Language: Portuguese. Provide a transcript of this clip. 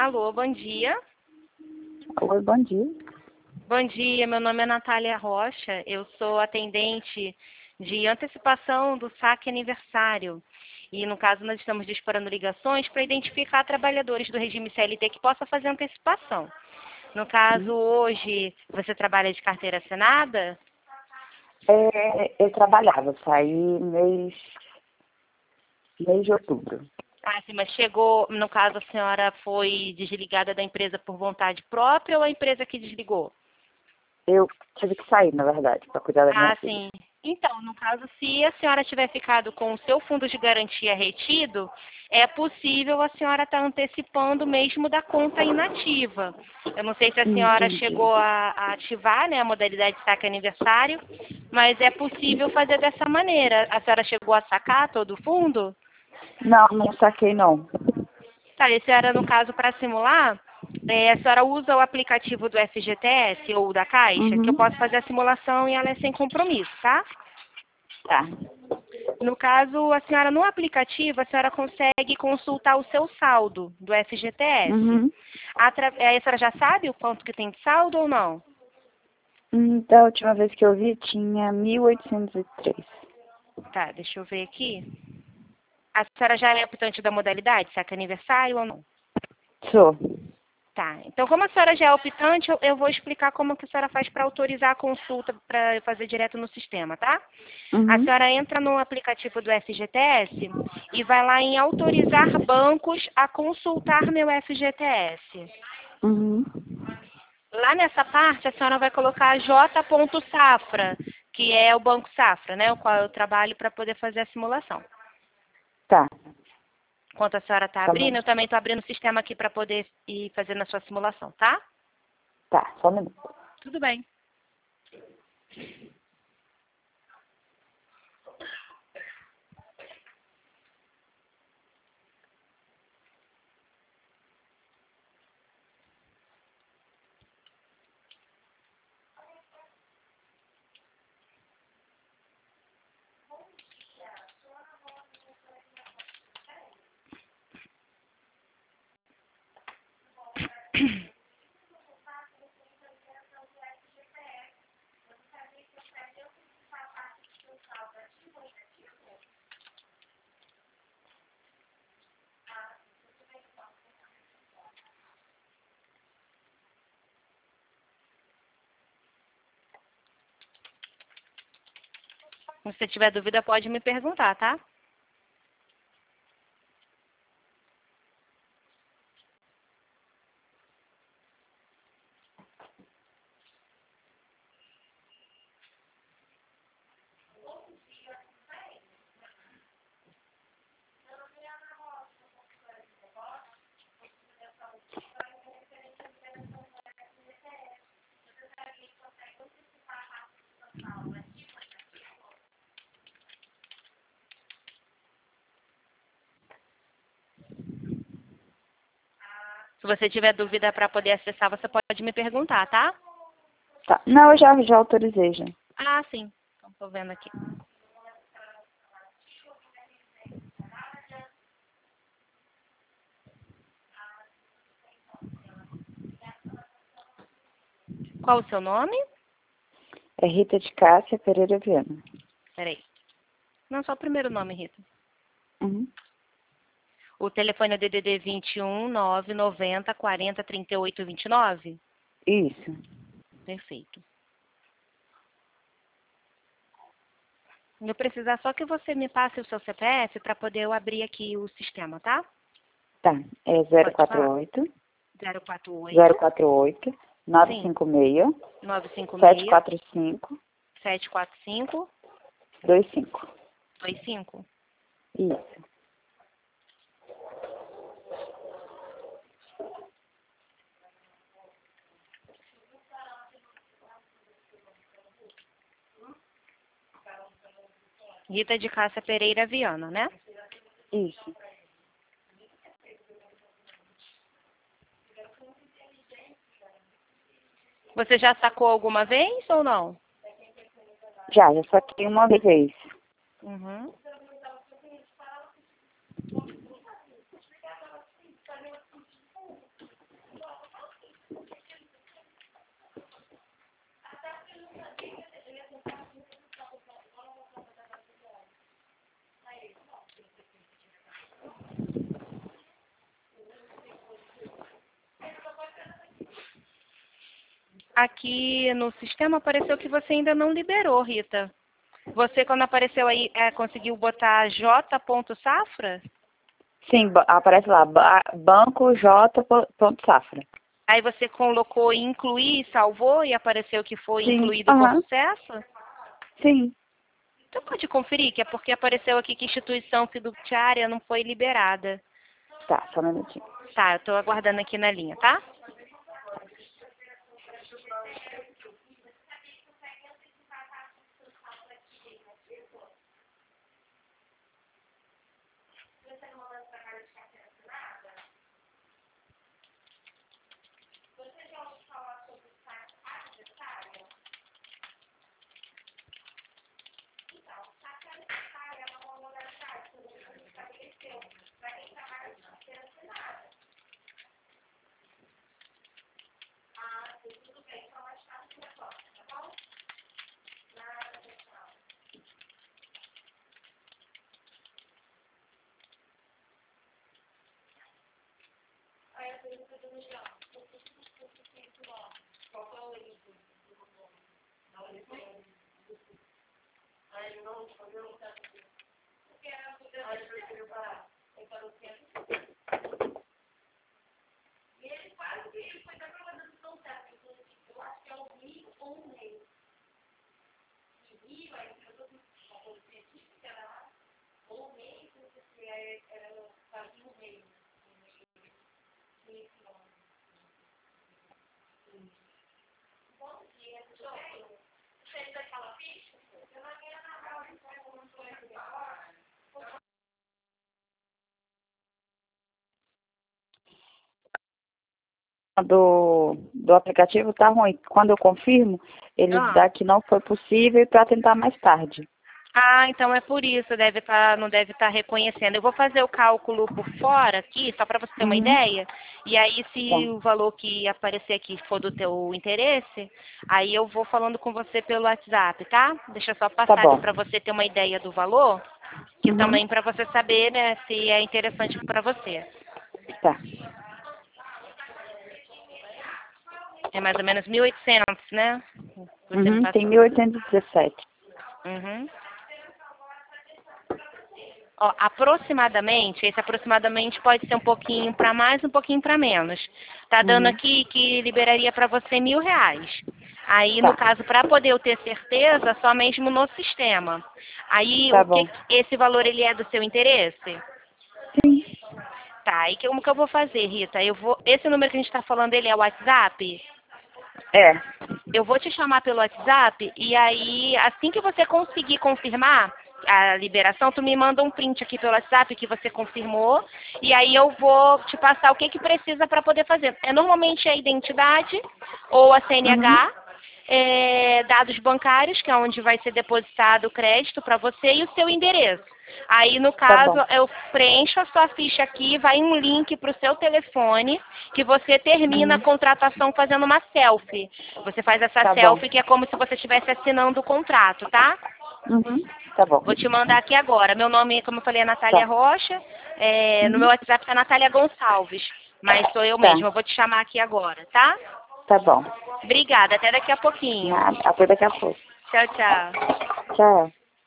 Alô, bom dia. Oi, bom dia. Bom dia, meu nome é Natália Rocha, eu sou atendente de antecipação do saque aniversário. E, no caso, nós estamos disparando ligações para identificar trabalhadores do regime CLT que possa fazer antecipação. No caso, hoje, você trabalha de carteira assinada? Eu trabalhava, saí mês de outubro. Ah, sim, mas chegou, no caso, a senhora foi desligada da empresa por vontade própria ou a empresa que desligou? Eu tive que sair, na verdade, para cuidar da minha Ah, filha. sim. Então, no caso, se a senhora tiver ficado com o seu fundo de garantia retido, é possível a senhora estar antecipando mesmo da conta inativa. Eu não sei se a senhora Entendi. chegou a ativar, né, a modalidade saque aniversário, mas é possível fazer dessa maneira. A senhora chegou a sacar todo o fundo? Não, não saquei, não. Tá, e a senhora, no caso, para simular, a senhora usa o aplicativo do FGTS ou da Caixa, que eu Uhum. posso fazer a simulação e ela é sem compromisso, tá? Tá. No caso, a senhora, no aplicativo, a senhora consegue consultar o seu saldo do FGTS. Uhum. A senhora já sabe o quanto que tem de saldo ou não? Da última vez que eu vi, tinha 1.803. Tá, deixa eu ver aqui. A senhora já é optante da modalidade, saca aniversário ou não? Sou. Tá, então como a senhora já é optante, eu vou explicar como que a senhora faz para autorizar a consulta para fazer direto no sistema, tá? A Uhum. senhora entra no aplicativo do FGTS e vai lá em autorizar bancos a consultar meu FGTS. Uhum. Lá nessa parte, a senhora vai colocar J.Safra, que é o Banco Safra, né? O qual eu trabalho para poder fazer a simulação. Tá. Enquanto a senhora está Tá bom. abrindo, eu também estou abrindo o sistema aqui para poder ir fazendo a sua simulação, tá? Tá, só um minuto. Tudo bem. Se você tiver dúvida, pode me perguntar, tá? Se você tiver dúvida para poder acessar, você pode me perguntar, tá? Tá. Não, eu já autorizei, já. Ah, sim. Então, tô vendo aqui. Qual o seu nome? É Rita de Cássia Pereira Viana. Peraí. Não, só o primeiro nome, Rita. Uhum. O telefone é DDD 21 990 40 38 29? Isso. Perfeito. Eu precisar só que você me passe o seu CPF para poder eu abrir aqui o sistema, tá? Tá. É Pode falar. 048 048 048 sim, 956 956 745 745 25. 25. Isso. Rita de Cássia Pereira Viana, né? Isso. Você já sacou alguma vez ou não? Já saquei uma vez. Uhum. Aqui no sistema apareceu que você ainda não liberou, Rita. Você, quando apareceu aí, conseguiu botar J.Safra? Sim, aparece lá, Banco J.Safra. Aí você colocou incluir, salvou e apareceu que foi Sim, incluído com sucesso? sim. Então pode conferir, que é porque apareceu aqui que instituição fiduciária não foi liberada. Tá, só um minutinho. Tá, eu tô aguardando aqui na linha, tá? Do aplicativo tá ruim. Quando eu confirmo, ele dá que não foi possível para tentar mais tarde. Ah, então é por isso, não deve estar reconhecendo. Eu vou fazer o cálculo por fora aqui, só para você ter uma ideia. E aí, se o valor que aparecer aqui for do teu interesse, aí eu vou falando com você pelo WhatsApp, tá? Deixa eu só passar aqui para você ter uma ideia do valor, que também para você saber, né, se é interessante para você. Tá. É mais ou menos 1.800, né? Tem 1.817. Ó, aproximadamente, esse aproximadamente pode ser um pouquinho para mais, um pouquinho para menos. Tá dando aqui que liberaria para você R$1.000. Aí, no caso, para poder eu ter certeza, só mesmo no sistema. Aí, esse valor, ele é do seu interesse? Sim. Tá, e como que eu vou fazer, Rita? Esse número que a gente está falando, ele é o WhatsApp? É. Eu vou te chamar pelo WhatsApp e aí, assim que você conseguir confirmar a liberação, tu me manda um print aqui pelo WhatsApp que você confirmou e aí eu vou te passar o que precisa para poder fazer. Normalmente a identidade ou a CNH, dados bancários, que é onde vai ser depositado o crédito para você, e o seu endereço. Aí, no caso, eu preencho a sua ficha aqui, vai um link para o seu telefone, que você termina a contratação fazendo uma selfie. Você faz essa selfie, que é como se você estivesse assinando o contrato, tá? Tá bom. Vou te mandar aqui agora. Meu nome, como eu falei, é Natália Rocha. No meu WhatsApp está Natália Gonçalves. Mas sou eu mesma. Eu vou te chamar aqui agora, tá? Tá bom. Obrigada. Até daqui a pouquinho. Nada. Até daqui a pouco. Tchau, tchau. Tchau.